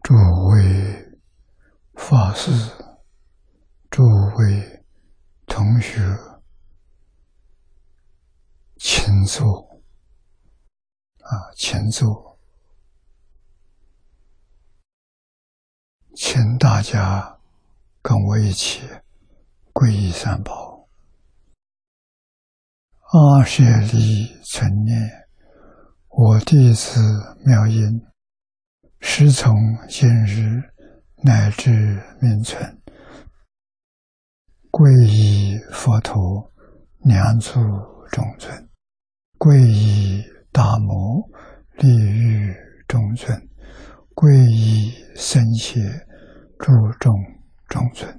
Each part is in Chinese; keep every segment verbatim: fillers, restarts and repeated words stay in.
诸位法师、诸位同学，请坐啊，请坐，请大家跟我一起皈依三宝。阿舍利存念，我弟子妙音，时从今日乃至命存，皈依佛陀、两足中尊，皈依大摩利欲中尊，皈依僧伽诸众中尊。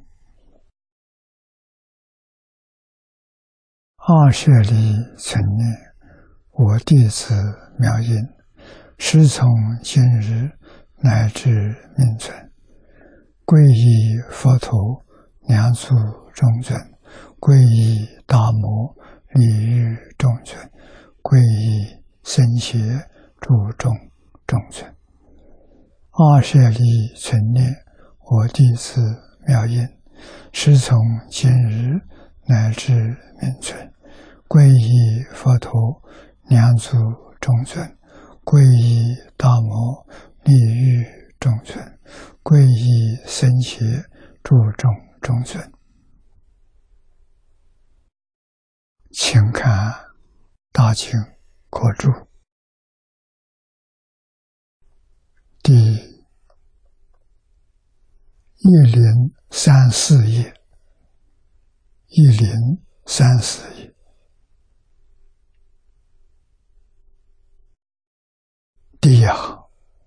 阿舍利存念，我弟子妙音，时从今日乃至命存，皈依佛陀、两足中尊，皈依大摩利欲中尊，皈依僧伽诸众中尊。阿舍利存念，我弟子妙音，时从今日乃至命存，皈依佛陀、两足中尊，皈依大摩利欲中尊，皈依僧伽诸众中尊。请看大经国注第一零三四页，一零三四页。第一行，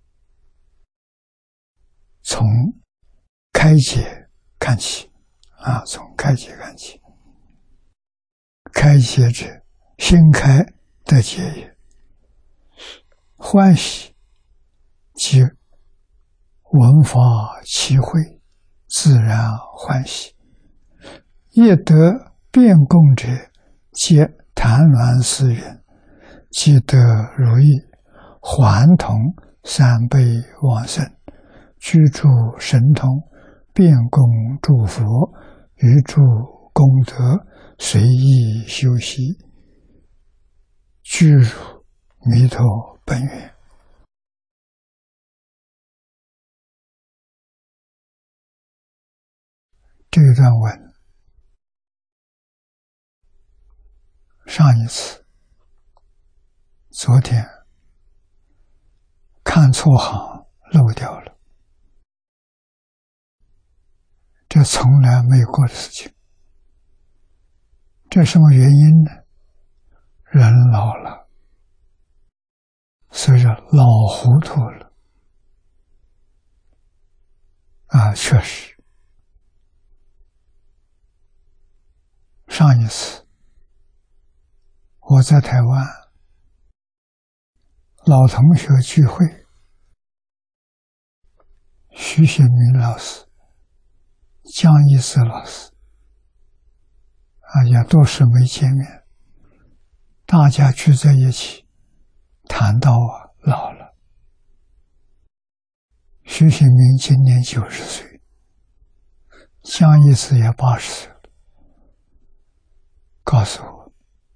从开解看起啊，从开解看起。开解者，心开得解也。欢喜，即闻法起慧，自然欢喜。业得变供者，皆谈鸾思云，既得如意，还同三倍往生，居住神通，变供诸佛，于诸功德，随意修习，具入弥陀本愿。这一段文，上一次昨天看错行漏掉了，这从来没有过的事情。这什么原因呢？人老了，所以说老糊涂了啊！确实，上一次我在台湾老同学聚会，徐显明老师、江一思老师啊，也多时没见面，大家聚在一起谈到啊老了。徐显明今年九十岁，江一思也八十岁了，告诉我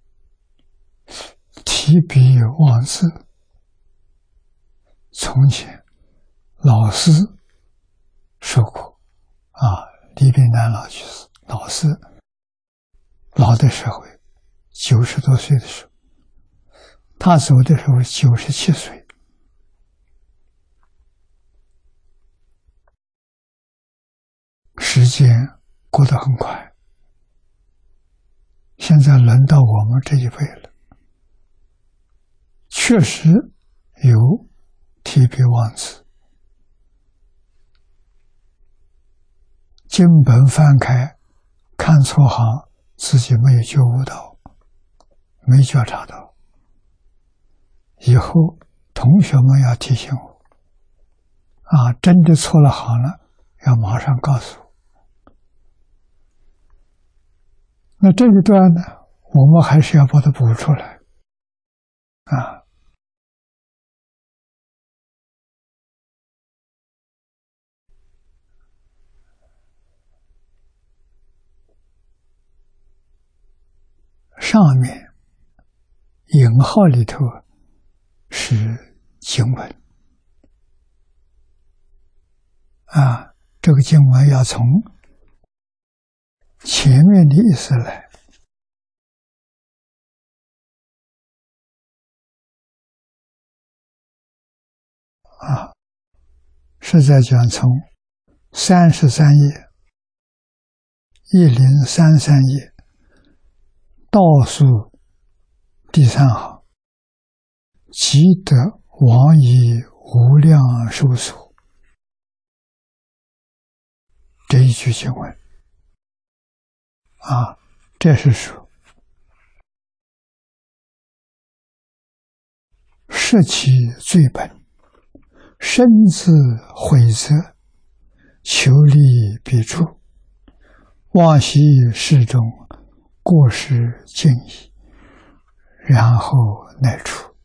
提笔忘字，从前老师说过啊，李炳南老居士老师老的时候，九十多岁的时候，他走的时候九十七岁。时间过得很快，现在轮到我们这一辈了。确实有提笔忘字，经本翻开，看错行，自己没有觉悟到，没觉察到。以后同学们要提醒我啊，真的错了行了，要马上告诉我。那这一段呢，我们还是要把它补出来啊。 上面引号里头是经文啊，这个经文要从前面的意思来啊，是在讲从三十三页一零三三页倒数第三行，即得往以无量寿所，这一句经文啊，这是说摄其罪本，身自悔责，求利彼处，往昔世中过失尽矣，然后乃出，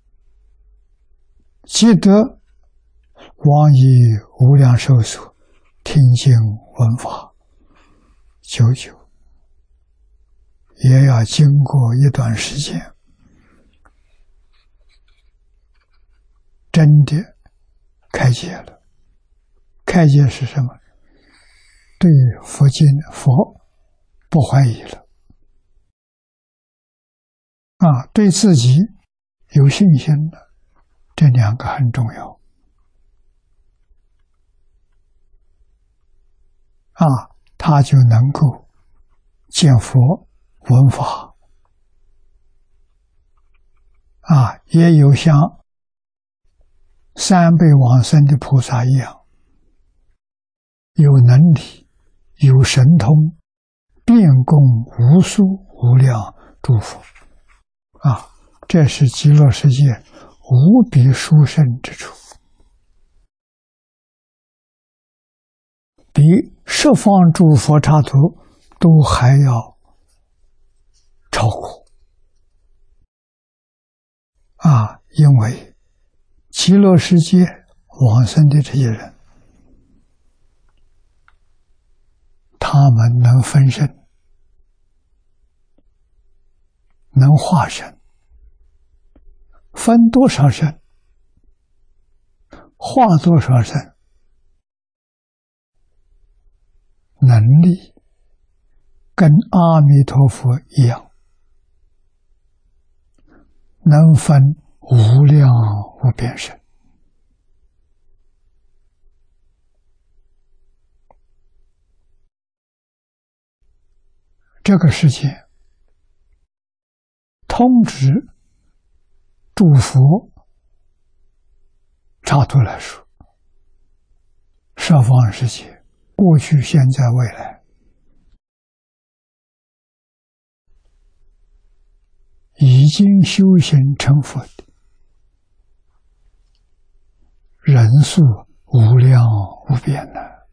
即得往以无量寿所，听经闻法，久久也要经过一段时间，真的开解了。开解是什么？对佛经佛不怀疑了啊，对自己有信心了，这两个很重要啊，他就能够见佛闻法啊，也有像三辈往生的菩萨一样，有能力有神通，遍供无数无量诸佛啊，这是极乐世界无比殊胜之处，比十方诸佛刹土都还要超过啊！因为极乐世界往生的这些人，他们能分身，能化身，分多少身，化多少身，能力跟阿弥陀佛一样，能分无量无边身。这个世界通知诸佛刹土来说，十方世界过去现在未来已经修行成佛的人数无量无边的，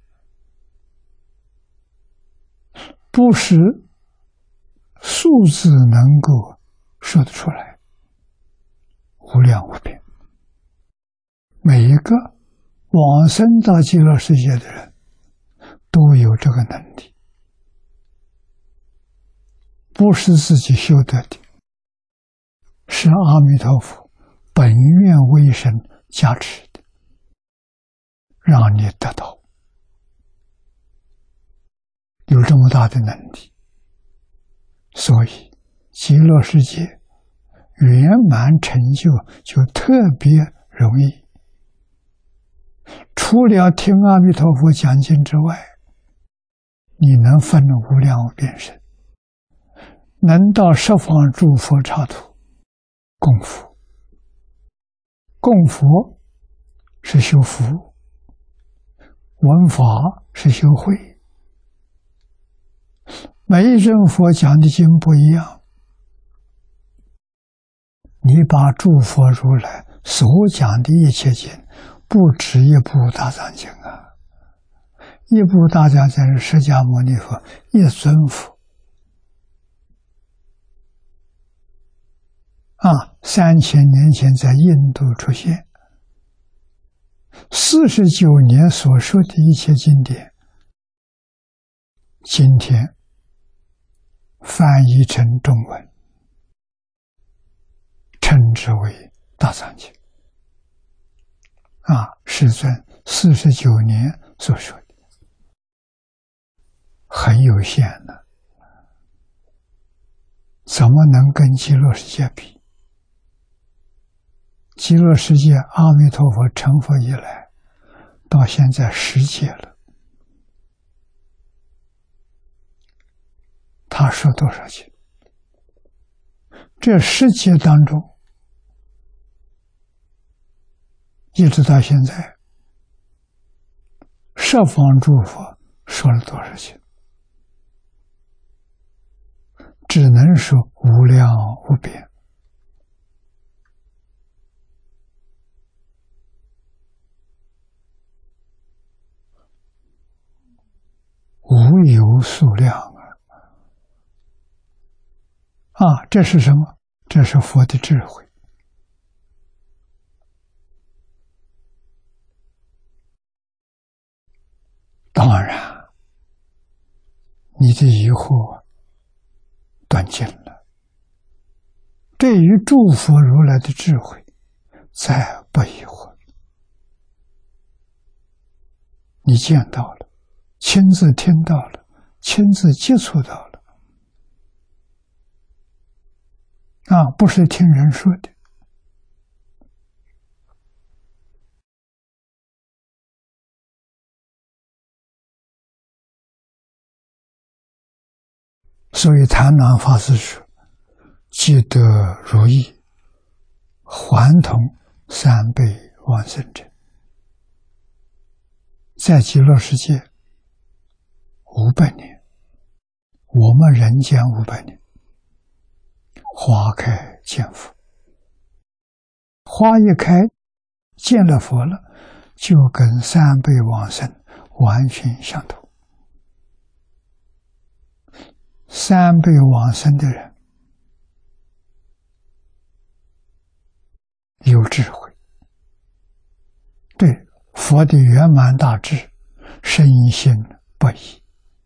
不是数字能够说得出来，无量无边。每一个往生到极乐世界的人都有这个能力，不是自己修得的，是阿弥陀佛本愿威神加持的，让你得到，有这么大的能力。所以极乐世界圆满成就就特别容易，除了听阿弥陀佛讲经之外，你能分无量无边身，能到十方诸佛刹土供佛。供佛是修福，闻法是修慧。每一尊佛讲的经不一样，你把诸佛如来所讲的一切经，不止一部大藏经啊！一部大藏经是释迦牟尼佛一尊佛啊，三千年前在印度出现，四十九年所说的一切经典，今天翻译成中文， 之为大藏经。啊，世尊四十九年所说的，很有限的，怎么能跟极乐世界比？极乐世界阿弥陀佛成佛以来，到现在十劫了，他说多少劫？这十劫当中，一直到现在，十方诸佛说了多少劫？只能说无量无边。无有数量啊！啊，这是什么？这是佛的智慧。当然，你的疑惑断尽了。对于诸佛如来的智慧，再不疑惑。你见到了，亲自听到了，亲自接触到了，啊，不是听人说的。所以谭鸾法师说：“积德如意，还同三辈往生者。”在极乐世界五百年，我们人间五百年，花开见佛，花一开见了佛了，就跟三辈往生完全相同。三辈往生的人有智慧，对佛的圆满大智深信不疑，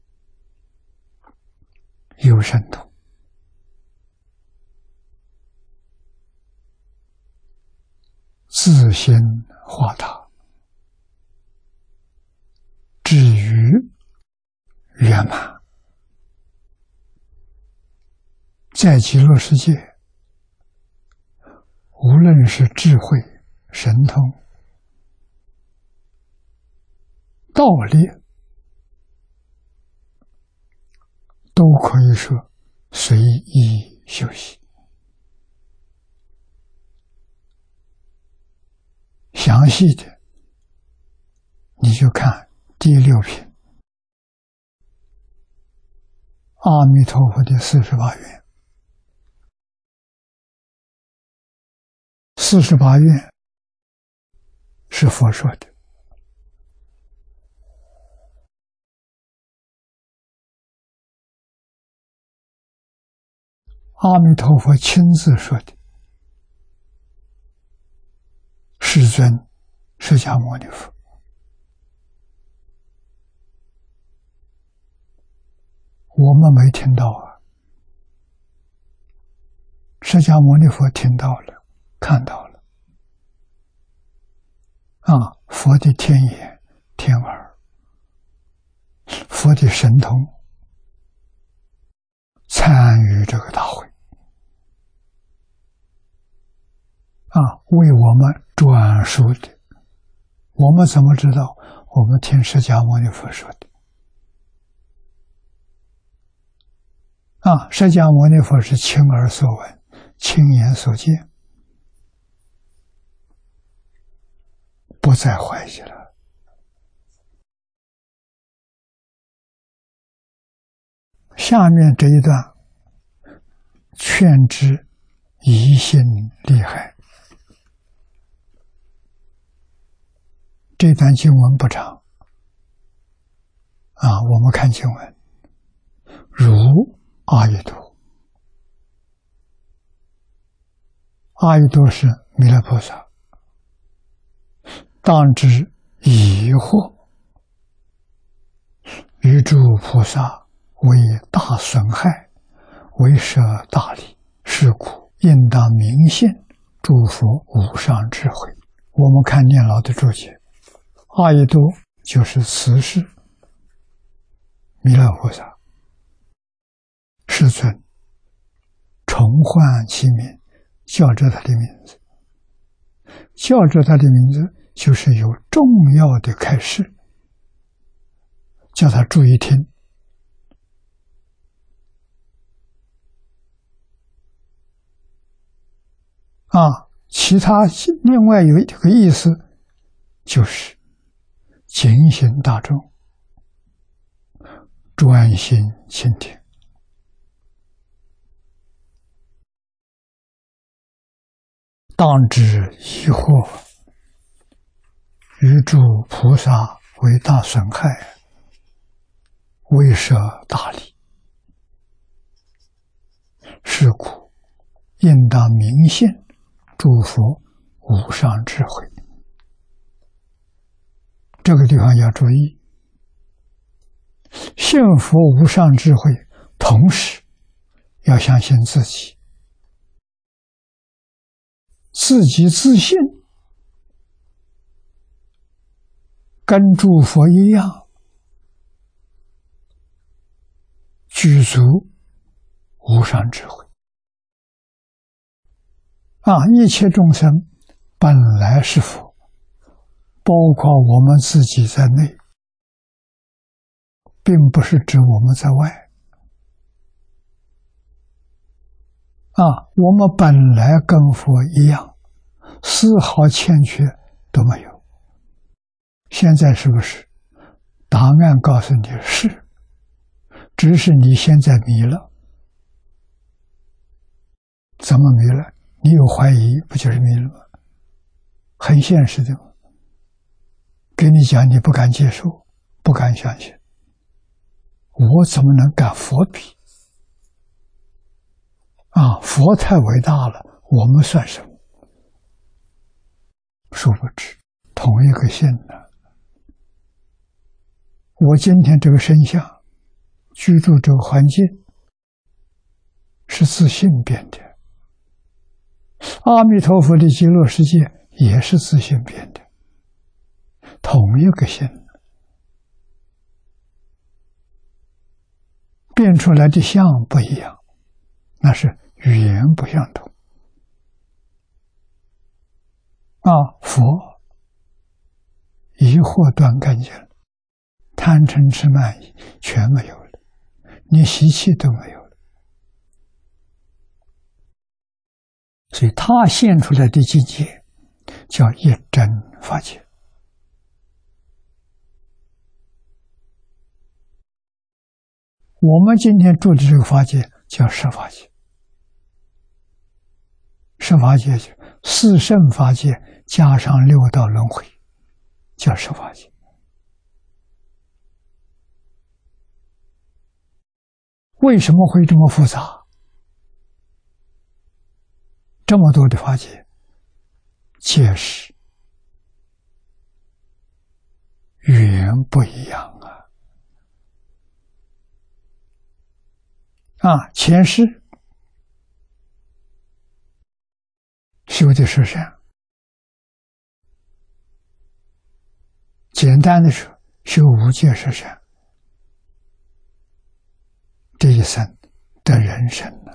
有神通，自心化他，至于圆满。在极乐世界，无论是智慧、神通、道力，都可以说随意修习。详细的，你就看第六品阿弥陀佛的四十八愿。四十八愿是佛说的，阿弥陀佛亲自说的，世尊释迦牟尼佛。我们没听到啊，释迦牟尼佛听到了，看到了。啊，佛的天眼、天耳，佛的神通，参与这个大会，啊，为我们转述的。我们怎么知道？我们听释迦牟尼佛说的。啊，释迦牟尼佛是亲耳所闻，亲眼所见，不再怀疑了。下面这一段劝之疑心厉害。这段经文不长啊，我们看经文，如阿逸多，阿逸多是弥勒菩萨，当知疑惑，于诸菩萨为大损害，为舍大利，是故应当明信诸佛无上智慧。我们看念老的注解，阿逸多就是此世弥勒菩萨，世尊重唤其名，叫着他的名字，叫着他的名字就是有重要的开示，叫他注意听。啊，其他另外有一个意思，就是警醒大众，专心倾听。当知疑惑，于诸菩萨为大损害，未设大利。是故应当明信诸佛无上智慧。这个地方要注意，信佛无上智慧，同时要相信自己，自己自信跟诸佛一样，具足无上智慧。啊，一切众生本来是佛，包括我们自己在内，并不是指我们在外。啊，我们本来跟佛一样，丝毫欠缺都没有。现在是不是？答案告诉你是，只是你现在迷了。怎么迷了？你有怀疑，不就是迷了吗？很现实的。给你讲，你不敢接受，不敢相信。我怎么能跟佛比？啊，佛太伟大了，我们算什么？殊不知，同一个性呢。我今天这个身相，居住这个环境，是自信变的。阿弥陀佛的极乐世界也是自信变的，同一个性，变出来的相不一样，那是语言不相同。啊，佛疑惑断干净了，贪嗔痴慢疑全没有了，连习气都没有了。所以他现出来的境界叫一真法界。我们今天住的这个法界叫十法界，十法界就四圣法界加上六道轮回，叫十法界。为什么会这么复杂？这么多的法界，皆是语言不一样啊！啊，前世修的是善，简单的说，修无戒是善，这一生的人生呢，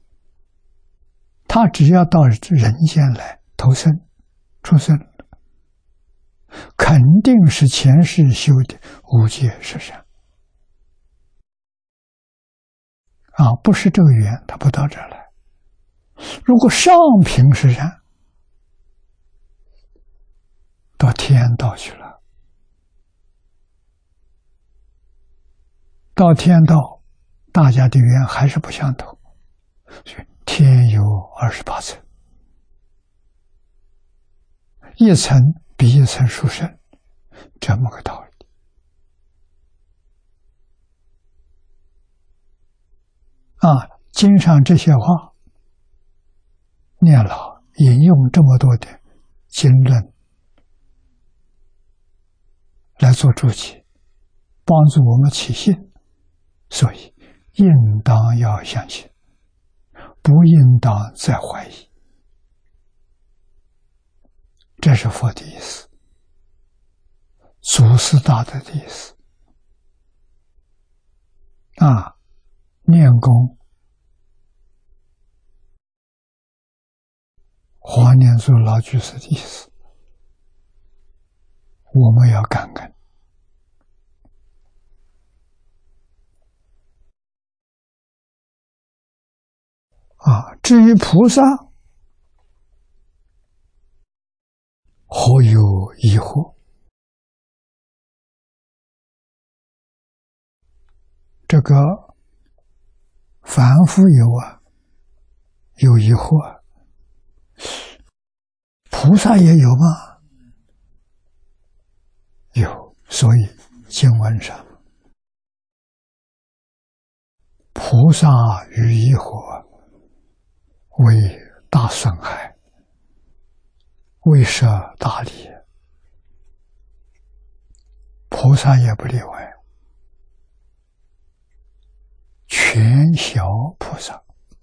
他只要到人间来投生、出生，肯定是前世修的无戒是善。啊，不是这个缘，他不到这儿来。如果上品是善，到天道去了，到天道，大家的缘还是不相同，所以天有二十八层，一层比一层殊胜，这么个道理。啊，经上这些话念老引用这么多的经论来做注解，帮助我们起信，所以应当要相信，不应当再怀疑。 这是佛的意思，祖师大德的意思。啊，念功华严祖老居士的意思，我们要感恩。啊，至于菩萨，何有疑惑？这个凡夫有啊，有疑惑，菩萨也有吗？有，所以经文上，菩萨于疑惑为大损害，为舍大利，菩萨也不例外。全小菩萨，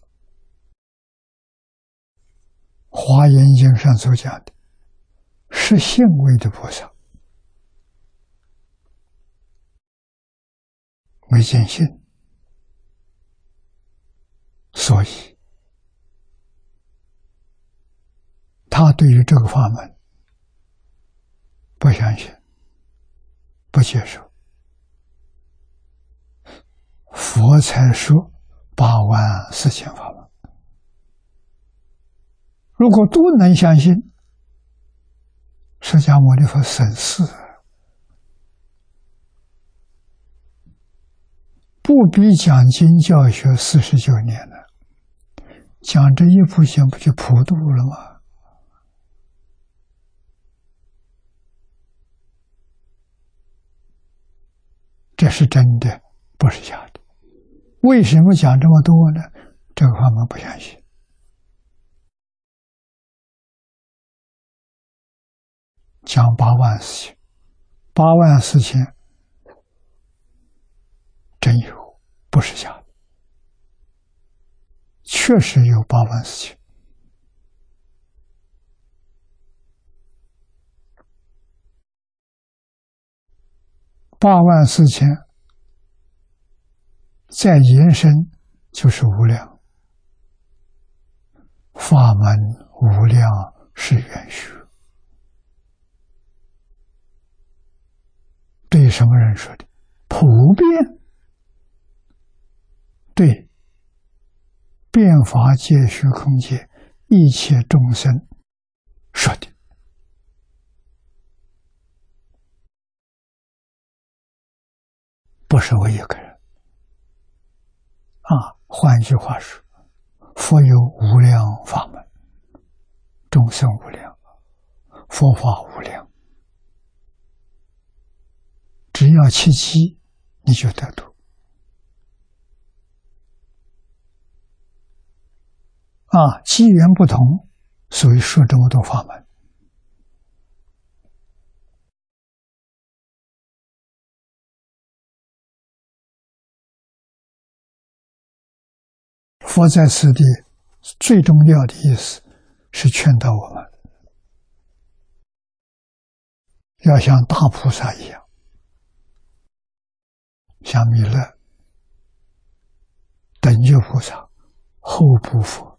华严经上所讲的是性位的菩萨，没见性，所以他对于这个法门不相信，不接受。佛才说八万四千法门，如果都能相信，释迦牟尼佛省事，不必讲经教学四十九年了，讲这一部经不就普度了吗？这是真的，不是假的。为什么讲这么多呢？这个法门不相信。讲八万四千，八万四千真有，不是假的，确实有八万四千。八万四千再延伸就是无量，法门无量是圆虚。对什么人说的？普遍对遍法界虚空界一切众生说的。不是我一个人啊！换句话说，佛有无量法门，众生无量，佛法无量，只要契机，你就得度啊！机缘不同，所以说这么多法门。佛在此地最重要的意思是劝导我们要像大菩萨一样，像弥勒、等觉菩萨、后部佛。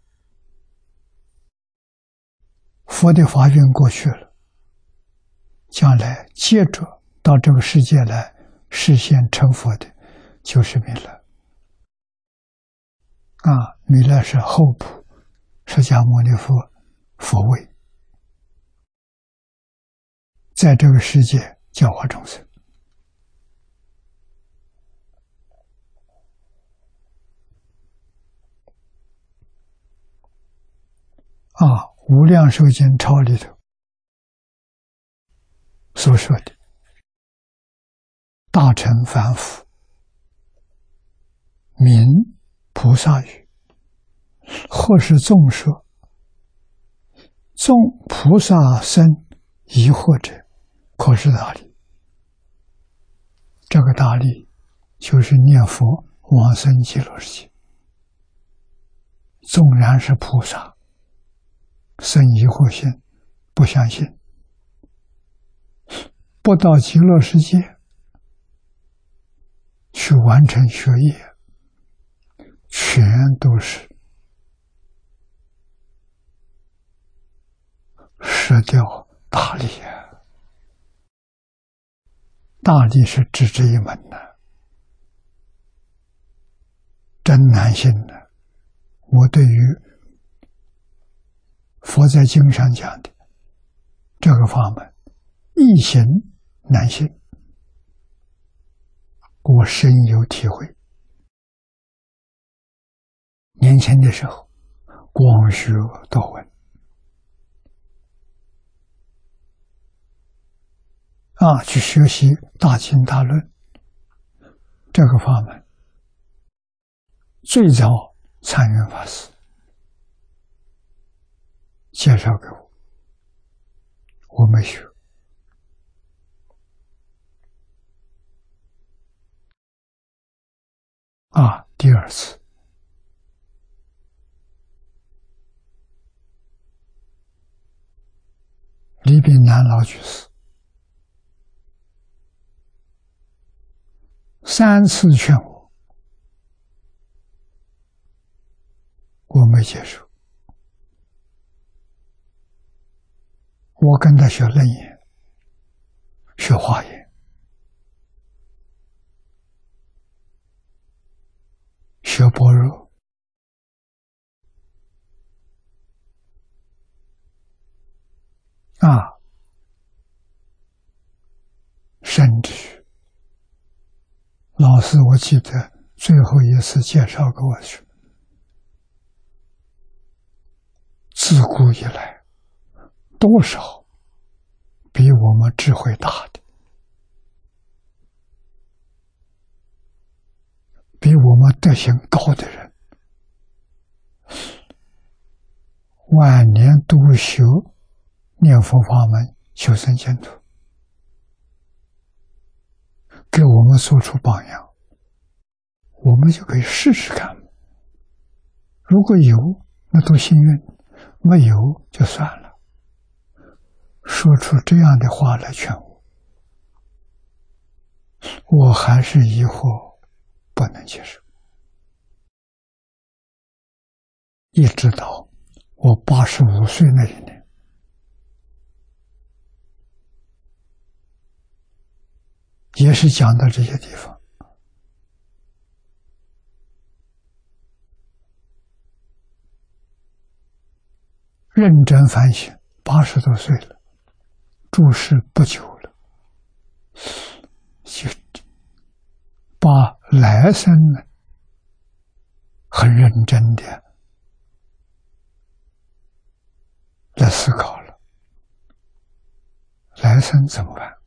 佛的法运过去了，将来接着到这个世界来实现成佛的就是弥勒。啊，弥勒是后部释迦牟尼佛佛位，在这个世界教化众生。啊，《无量寿经》抄里头所说的大乘凡夫名菩萨语，或是众说，众菩萨生疑惑者，可是大利。这个大利就是念佛往生极乐世界。纵然是菩萨生疑惑心，不相信， 不到极乐世界去完成学业，全都是失掉大利啊！大利是只这一门呐、啊，真难信的、啊。我对于佛在经上讲的这个法门，易行难信，我深有体会。年轻的时候，光学多闻啊，去学习大经大论这个法门，最早参云法师介绍给我，我没学。啊，第二次李炳南老居士三次劝我，我没接受。我跟他学楞严，学华严，学般若，啊，甚至老师，我记得最后一次介绍给我去，自古以来，多少比我们智慧大的，比我们德行高的人，晚年都修念佛法门，修身净土，给我们做出榜样，我们就可以试试看。如果有，那多幸运；没有，就算了。说出这样的话来劝我，我还是疑惑，不能接受。一直到我八十五岁那一年，也是讲到这些地方，认真反省，八十多岁了，住世不久了，就把来生呢很认真的来思考了，来生怎么办？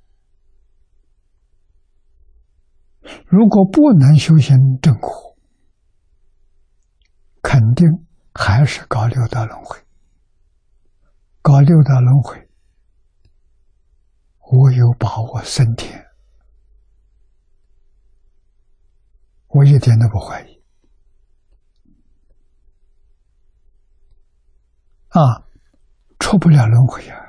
如果不能修行正果，肯定还是搞六道轮回。搞六道轮回，我有把握升天，我一点都不怀疑。啊，出不了轮回啊，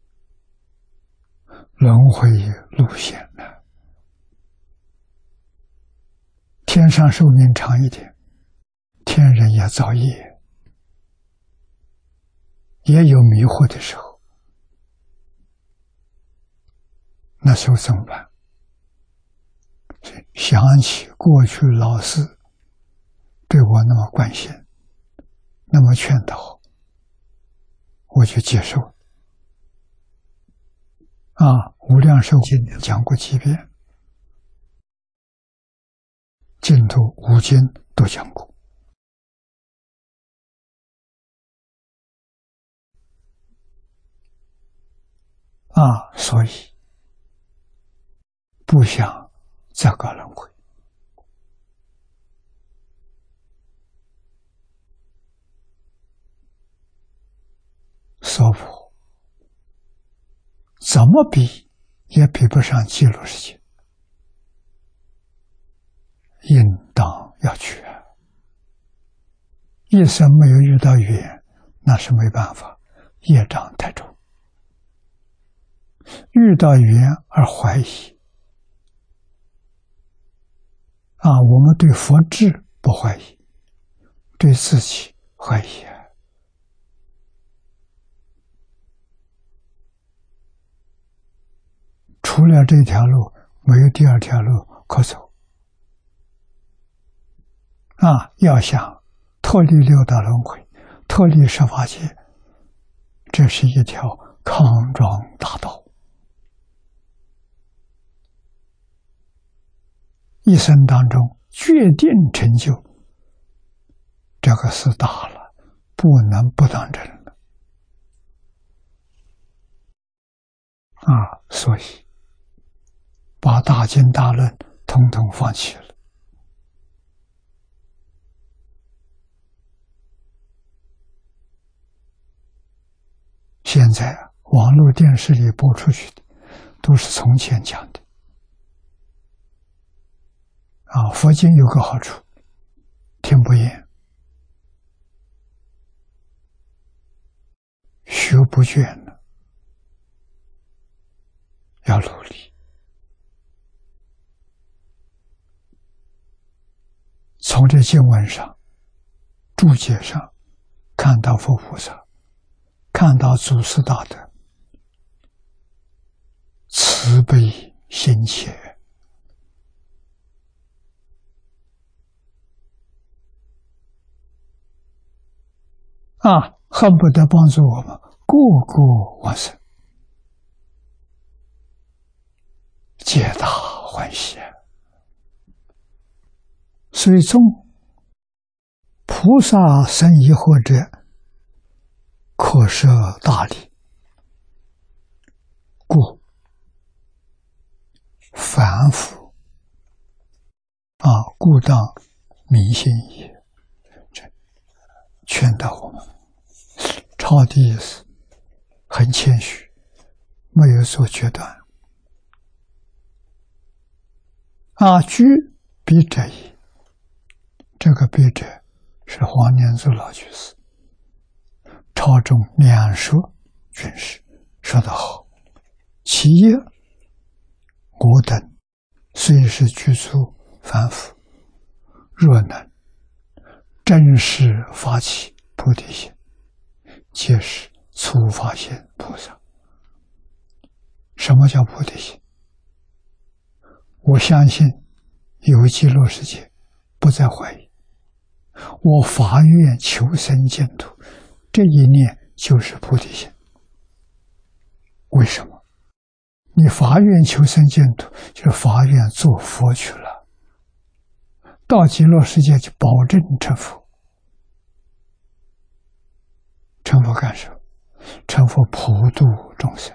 轮回路险呢、啊。天上寿命长一点，天人也造业，也有迷惑的时候，那时候怎么办？想起过去老师对我那么关心，那么劝导，我就接受了。啊，无量寿经讲过几遍，净土五经都讲过。啊，所以不想再搞轮回。娑婆怎么比也比不上极乐世界，应当要去啊！一生没有遇到缘，那是没办法，业障太重。 遇到缘而怀疑啊，我们对佛智不怀疑，对自己怀疑啊。除了这条路，没有第二条路可走啊！要想脱离六道轮回，脱离十法界，这是一条康庄大道。一生当中决定成就，这个事大了，不能不当真了啊！所以把大经大论统统放弃了。现在网络电视里播出去的都是从前讲的啊。佛经有个好处，听不厌，学不倦了，要努力。从这经文上、注解上看到佛菩萨，看到祖师大德慈悲心切啊，恨不得帮助我们个个往生，皆大欢喜。所以从菩萨生疑惑者，可设大理，故凡夫啊，故当明心也。这劝导我们，抄的意思很谦虚，没有做决断啊。居彼者矣，这个彼者是黄念祖老居士。朝中两说军事说得好，其一，我等虽是居住凡夫，若能真实发起菩提心，皆是初发现菩萨。什么叫菩提心？我相信有极乐世界，不再怀疑。我发愿求生净土，这一念就是菩提心。为什么？你发愿求生净土，就是发愿做佛去了，到极乐世界就保证成佛。成佛干什么？成佛普度众生。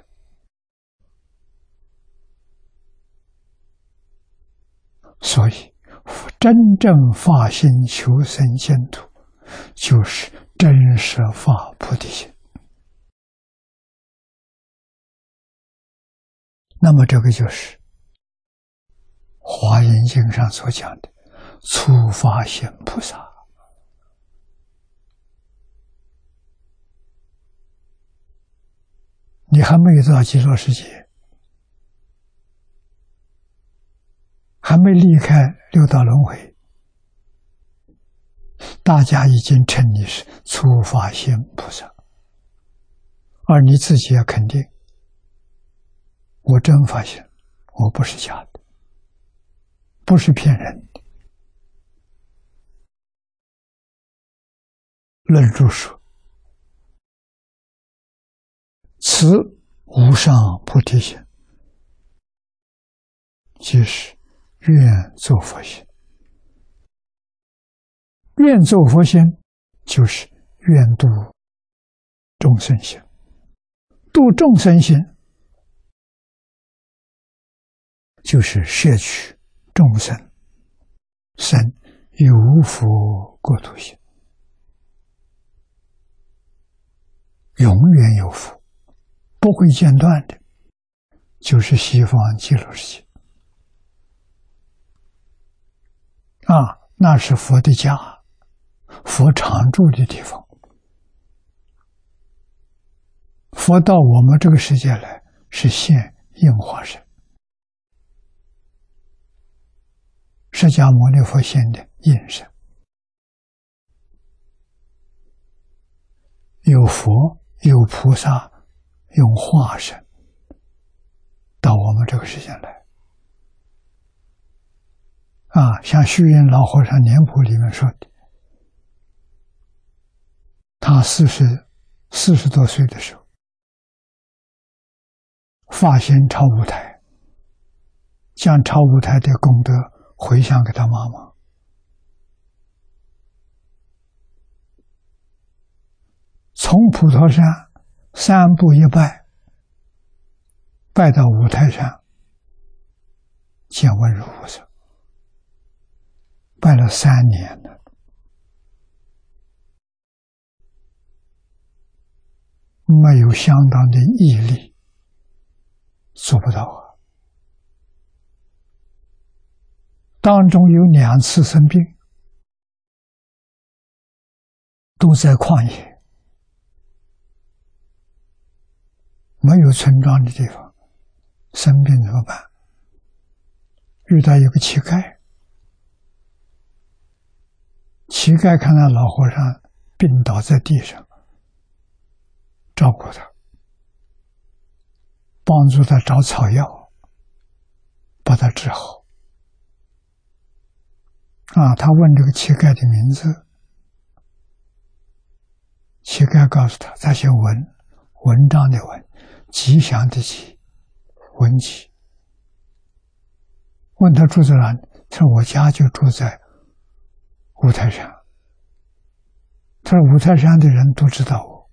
所以真正发心求生净土，就是真实发菩提心。那么这个就是华严经上所讲的初发现菩萨。你还没有到极乐世界，还没离开六道轮回，大家已经称你是初发现菩萨，而你自己要肯定，我真发现，我不是假的，不是骗人的。论著说，此无上菩提心，即是愿作佛心。愿作佛心，就是愿度众生心。度众生心，就是摄取众生生有福国土心，永远有福，不会间断的，就是西方极乐世界啊，那是佛的家，佛常住的地方。佛到我们这个世界来，是现应化身，释迦牟尼佛现的应身，有佛有菩萨用化身到我们这个世间来。啊，像虚云老和尚年谱里面说的，他四十四十多岁的时候，发心超舞台，将超舞台的功德回向给他妈妈。从普陀山三步一拜，拜到五台山见文殊菩萨，拜了三年了，没有相当的毅力，做不到啊。当中有两次生病，都在旷野，没有村庄的地方，生病怎么办？遇到一个乞丐，乞丐看到老和尚病倒在地上，照顾他，帮助他找草药，把他治好。啊，他问这个乞丐的名字，乞丐告诉他，他写文，文章的文，吉祥的吉，文吉。问他住在哪里，他说我家就住在五台山。他说五台山的人都知道我。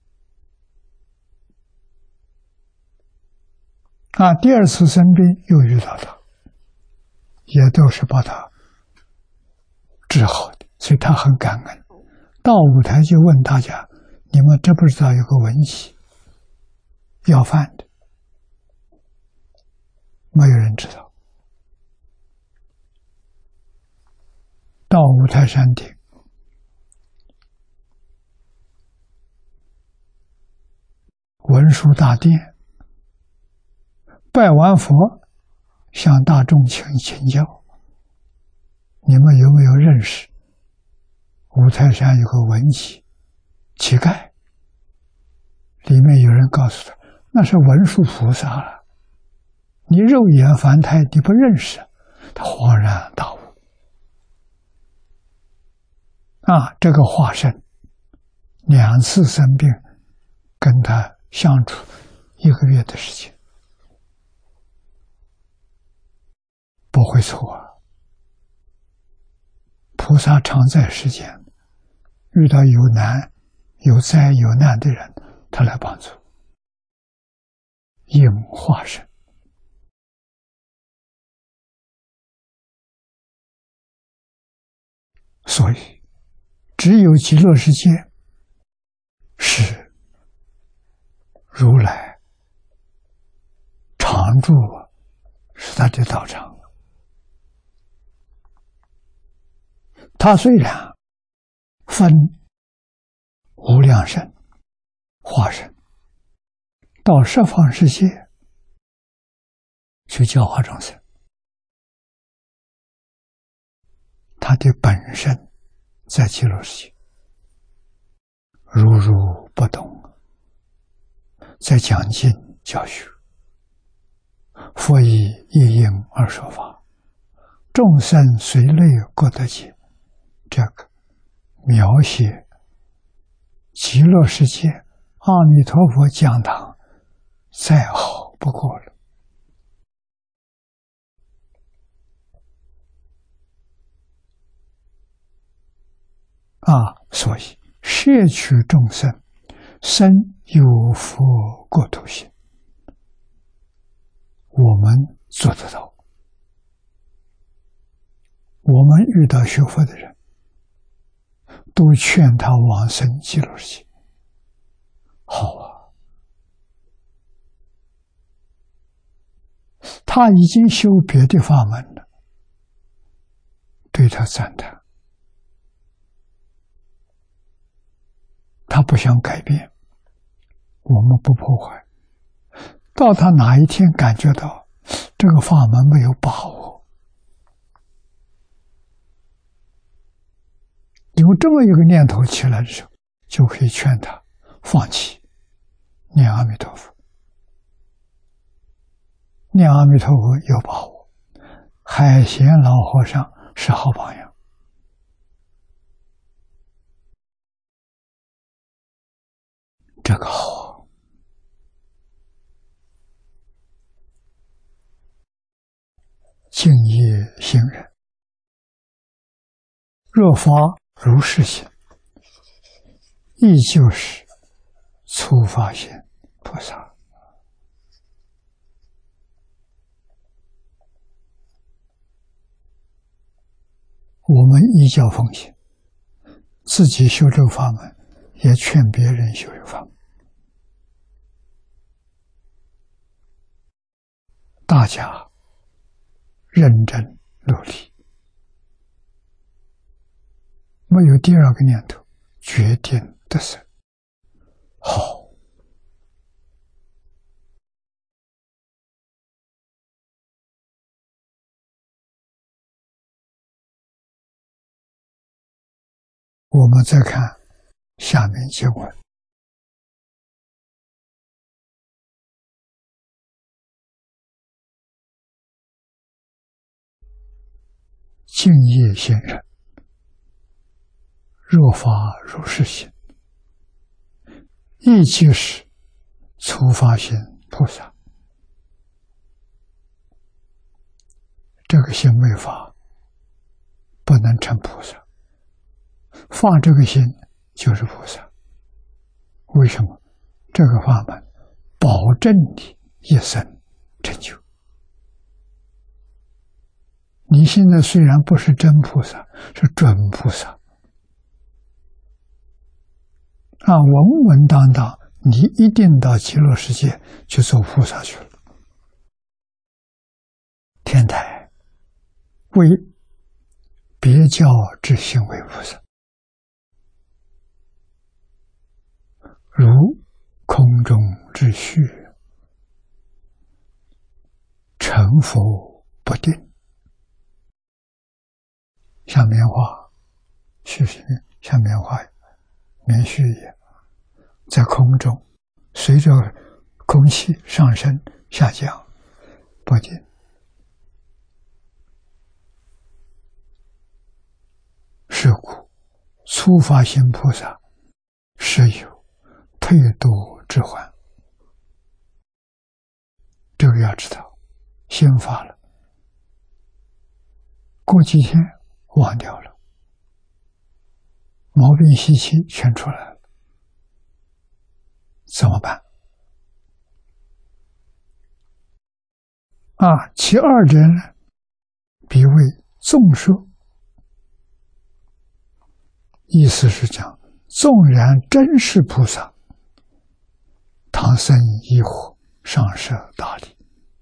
啊，第二次生病又遇到他，也都是把他治好的，所以他很感恩。到舞台就问大家，你们知不知道有个文喜要饭的？没有人知道。到五台山顶，文殊大殿，拜完佛，向大众请请教，你们有没有认识五台山有个文喜乞丐？里面有人告诉他，那是文殊菩萨了，你肉眼凡胎你不认识。他恍然大悟。啊，这个化身两次生病，跟他相处一个月的时间，不会错啊。菩萨常在世间，遇到有难、有灾、有难的人，他来帮助，应化身。所以只有极乐世界是如来常住，是他的道场。他虽然分无量身化身到十方世界去教化众生，他的本身在极乐世界如如不动，在讲经教学，佛以一应而说法，众生随类各得解。这个描写极乐世界阿弥陀佛讲堂再好不过了。啊，所以摄取众生，生有佛国土心，我们做得到。我们遇到学佛的人，都劝他往生极乐世界。好啊，他已经修别的法门了，对他赞叹。他不想改变，我们不破坏， 到他哪一天感觉到这个法门没有把握，有这么一个念头起来的时候，就可以劝他放弃，念阿弥陀佛。念阿弥陀佛有把握，海贤老和尚是好榜样。这个好，敬业行人，若发如是心，亦就是初发心菩萨。我们依教奉行，自己修这个法门，也劝别人修这个法门。大家认真努力，没有第二个念头，决定得胜。好，我们再看下面经文。敬业行人，若发如是心，亦就是初发心菩萨。这个心没发，不能成菩萨。发这个心就是菩萨。为什么？这个法门保证你一生成就。你现在虽然不是真菩萨，是准菩萨，啊，稳稳当当，你一定到极乐世界去做菩萨去了。天台为别教之行为菩萨，如空中之虚，成佛不定。像棉花，絮絮像棉花、棉絮一样，在空中随着空气上升下降，不定。是故初发心菩萨是有退度之患。这个要知道，先发了，过几天忘掉了，毛病习气全出来了，怎么办？啊，其二者呢，彼为纵说，意思是讲，纵然真是菩萨，唐僧疑惑上设大礼，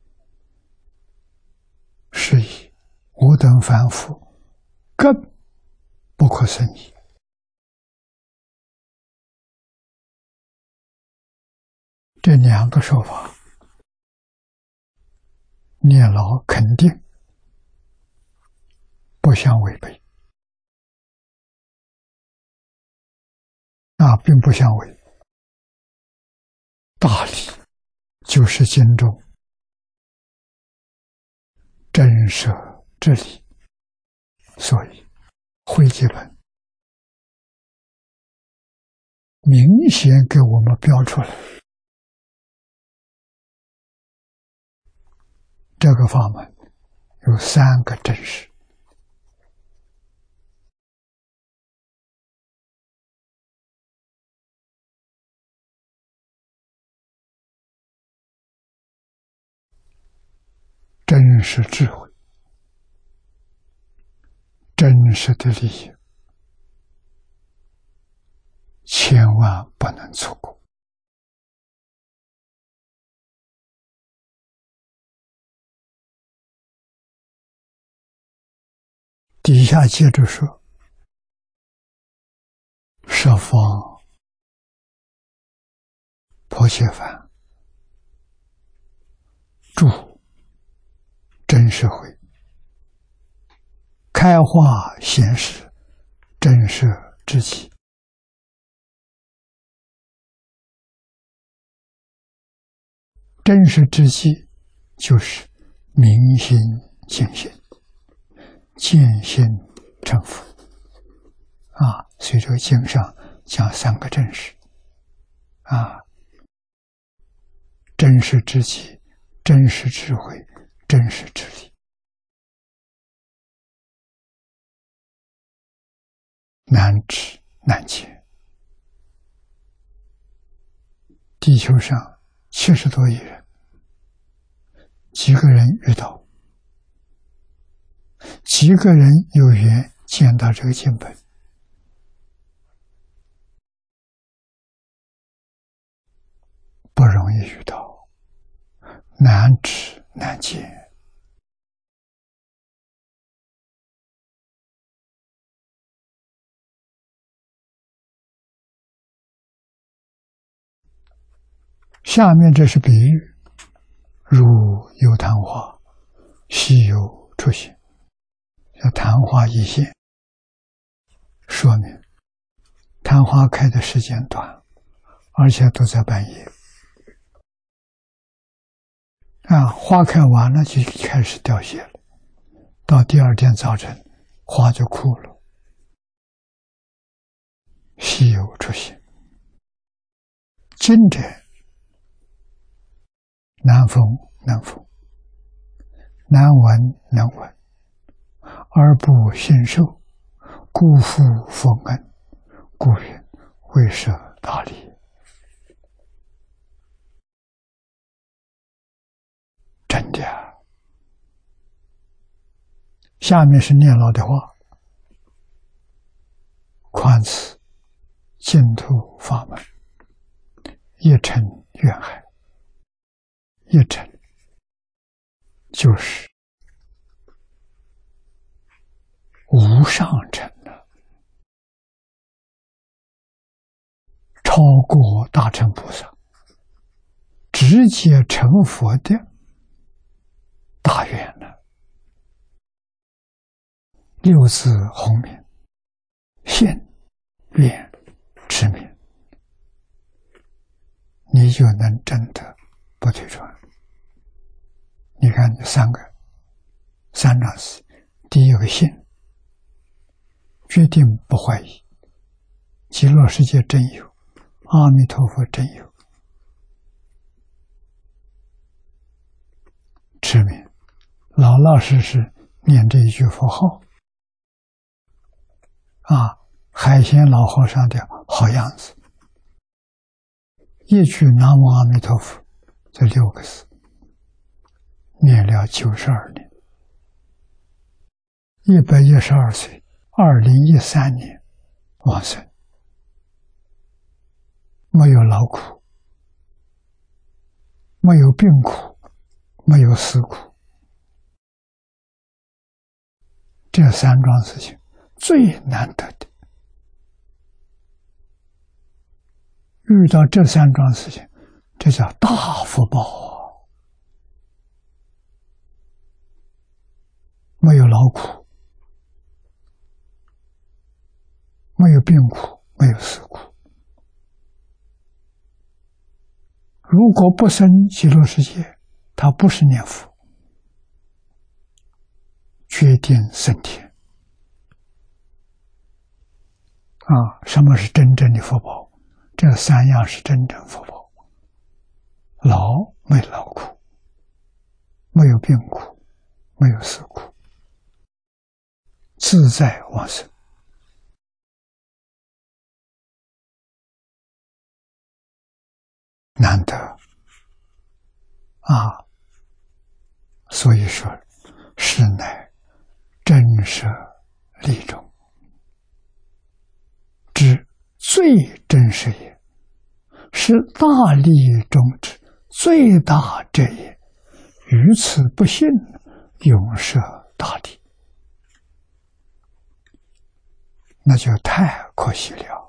是以我等凡夫更不可思议。这两个说法，念老肯定不相违背，啊，并不相违。大理就是经中真舍之理，所以汇集本明显给我们标出来，这个法门有三个真实。真实智慧，真实的利益，千万不能错过。底下接着说，十方婆伽梵助真实慧，开化显示真实之机。真实之机就是明心见性，见性成佛啊。所以这个经上讲三个真实啊：真实之机、真实智慧、真实之理。难知难见，地球上七十多亿人，几个人遇到，几个人有缘见到这个经本，不容易遇到，难知难见。下面这是比喻，如有昙花，稀有出现，叫昙花一现，说明昙花开的时间短，而且都在半夜啊，花开完了就开始凋谢了，到第二天早晨花就枯了，稀有出现。今者难逢能逢，难闻能闻，而不信受，故复逢恩，故云为舍大利。真的啊。下面是念老的话：宽慈净土法门，一尘愿海。一尘就是无上尘了，超过大乘菩萨，直接成佛的大愿了。六字洪名，信愿持名，你就能证得不退转。你看这三个三桩事，第一个信，决定不怀疑，极乐世界真有，阿弥陀佛真有。持名，老老实实念这一句佛号啊，海鲜老和尚的好样子，一句南无阿弥陀佛，这六个字念了九十二年，一百一十二岁，二零一三年往生，没有劳苦，没有病苦，没有死苦，这三桩事情最难得的。遇到这三桩事情，这叫大福报啊！没有劳苦，没有病苦，没有死苦。如果不生极乐世界，他不是念佛，决定升天。啊，什么是真正的福报？这三样是真正福报。劳没劳苦，没有病苦，没有死苦，自在往生。难得啊！所以说，是乃真实利中之最真实也，是大利中之最大者也。于此不信，永摄大利，那就太可惜了。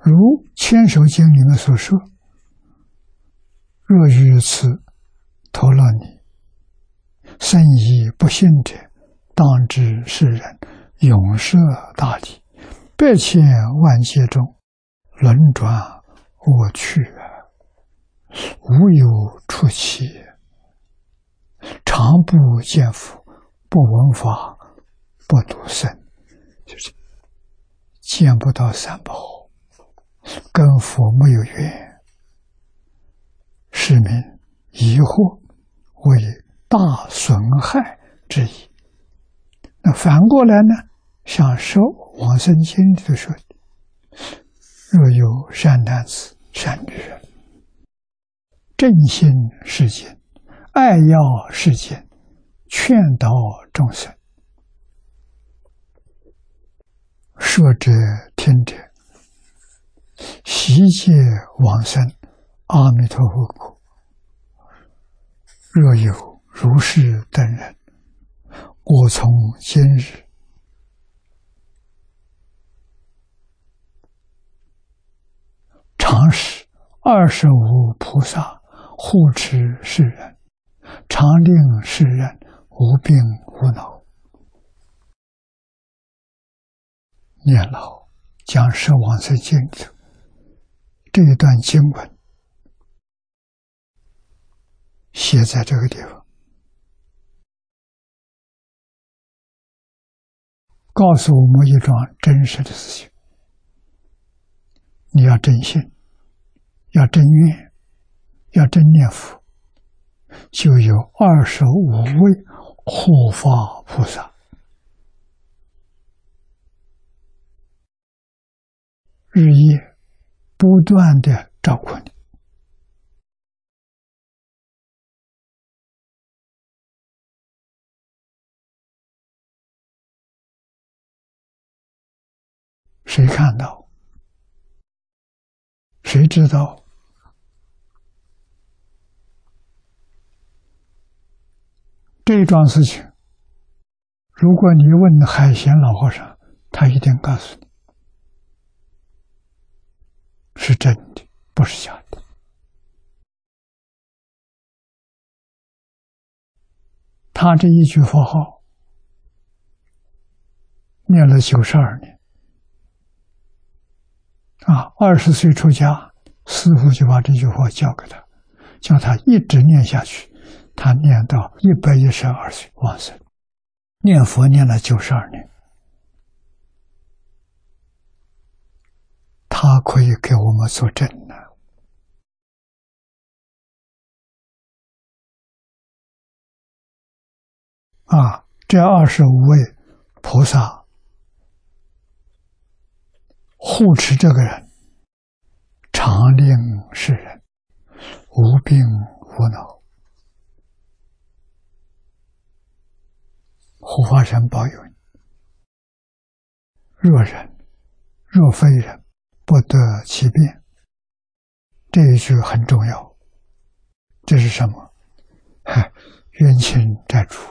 如《千手经》里面所说：“若遇此陀罗尼，甚以不信者，当知是人永摄大理，百千万劫中，轮转我去，无有出期，常不见佛，不闻法，不读僧。”就是见不到三宝，跟佛没有缘，是名疑惑，为大损害之意。那反过来呢，像《说往生经》里头说的：“若有善男子、善女人，正心世间，爱要世间，劝导众生，说者听者，悉皆往生阿弥陀佛国。若有如是等人，我从今日常使二十五菩萨护持世人，常令世人无病无恼。”念老讲《摄往生经》里头这一段经文写在这个地方，告诉我们一桩真实的事情：你要真信，要真愿，要真念佛，就有二十五位护法菩萨日夜不断的照顾你。谁看到？谁知道？这桩事情，如果你问海贤老和尚，他一定告诉你是真的，不是假的。他这一句佛号念了九十二年啊，二十岁出家，师父就把这句话教给他，叫他一直念下去。他念到一百一十二岁往生，念佛念了九十二年，他可以给我们作证呢。啊，这二十五位菩萨护持这个人，常令世人无病无恼。护法神保佑你，若人若非人，不得其便。这一句很重要。这是什么？冤亲债主。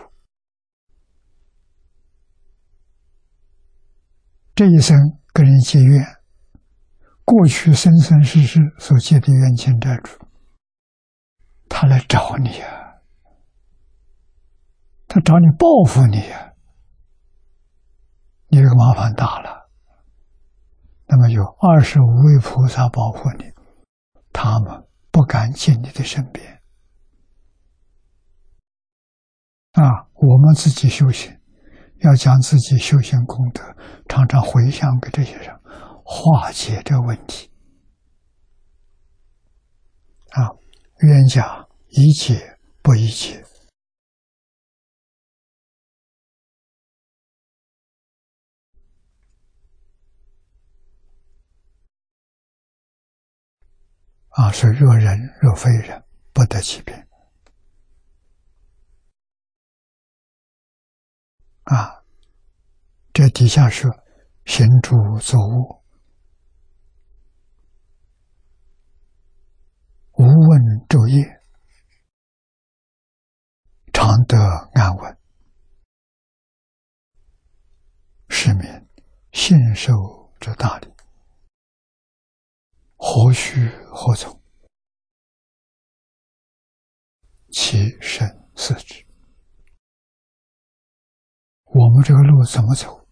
这一生跟人结怨，过去生生世世所结的冤亲债主，他来找你呀、啊，他找你报复你呀、啊，你这个麻烦大了。那么有二十五位菩萨保护你，他们不敢进你的身边。啊，我们自己修行，要将自己修行功德常常回向给这些人，化解这个问题。啊，冤家宜解不宜结。啊，是若人若非人，不得其便。啊，这底下说行住坐卧，无问昼夜，常得安稳，是名信受之大礼。 何须何从？其身四之。我们这个路怎么走？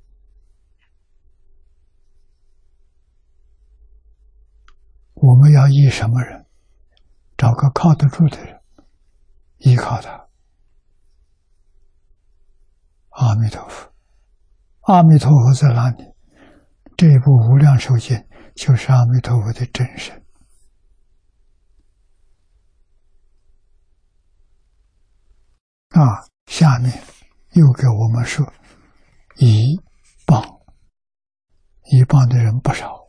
我们要依什么人？找个靠得住的人，依靠他。阿弥陀佛，阿弥陀佛在哪里？这一部《无量寿经》就是阿弥陀佛的真身。啊，下面又给我们说，一谤，一谤的人不少，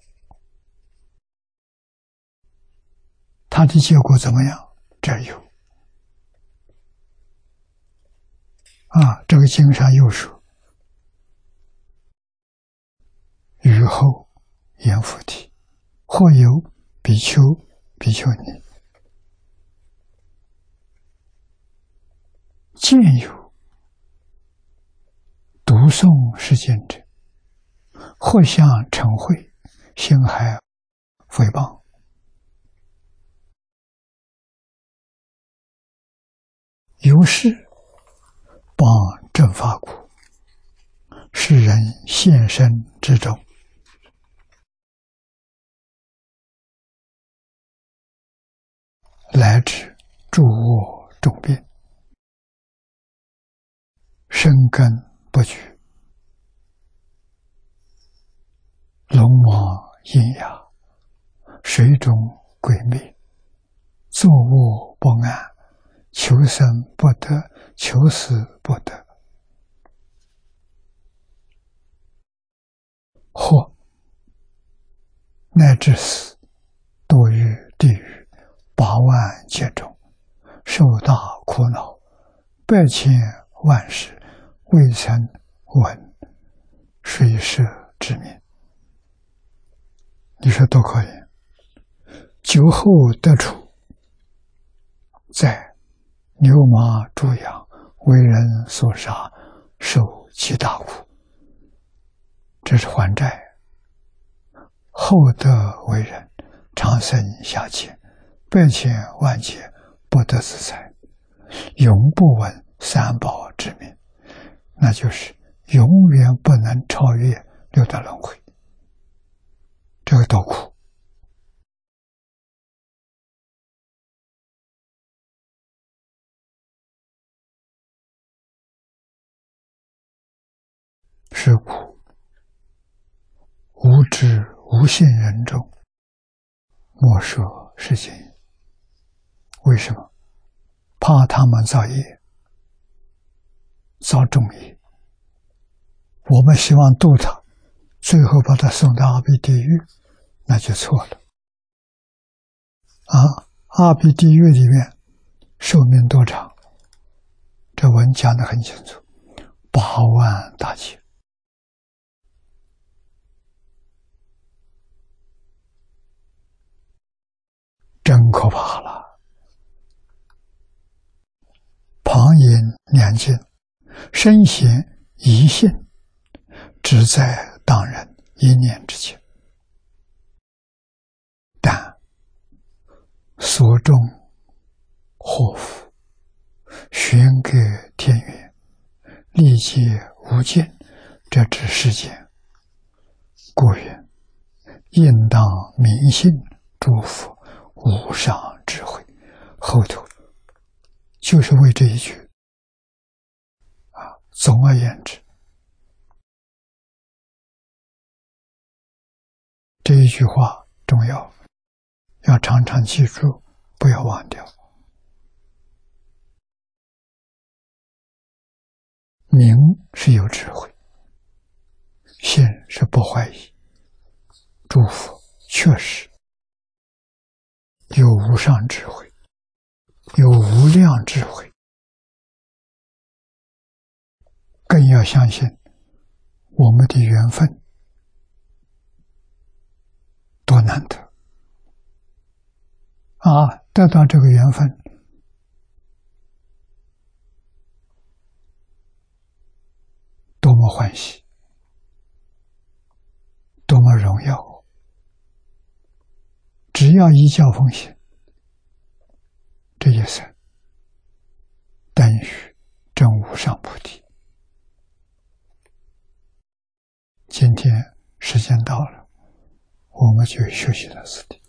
他的结果怎么样？这有啊，这个经上又说，雨后阎浮提，或有比丘、比丘尼，见有读诵是经者，或向晨会，心还诽谤。由是帮正法故，世人现身之中，来至诸恶众变，生根不绝，龙王阴哑，水中鬼魅，作恶不安，求生不得，求死不得，或乃至死，堕于地狱八万劫中，受大苦恼，百千万世未曾闻水舍之名。你说多可怜！酒后得处，在牛马猪羊为人所杀，受其大苦，这是还债。后得为人，长生下界，百千万劫不得自在，永不闻三宝之名，那就是永远不能超越六道轮回。这个多苦！是故无知无信人中，莫说是经。为什么？怕他们造业，造重业。我们希望度他，最后把他送到阿鼻地狱，那就错了。啊，阿鼻地狱里面寿命多长？这文讲得很清楚，八万大劫。真可怕了！旁引两尽，身显疑性，只在当人一念之间。但所中祸福，玄格天元，历劫无尽，这只世间。故云：应当明信诸佛无上智慧。后头就是为这一句啊。总而言之，这一句话重要，要常常记住，不要忘掉。明是有智慧，信是不怀疑，诸佛确实有无上智慧，有无量智慧，更要相信我们的缘分多难得啊！得到这个缘分，多么欢喜，多么荣耀！ 只要依教奉行，这一生等于证无上菩提。今天时间到了，我们就学习到此地。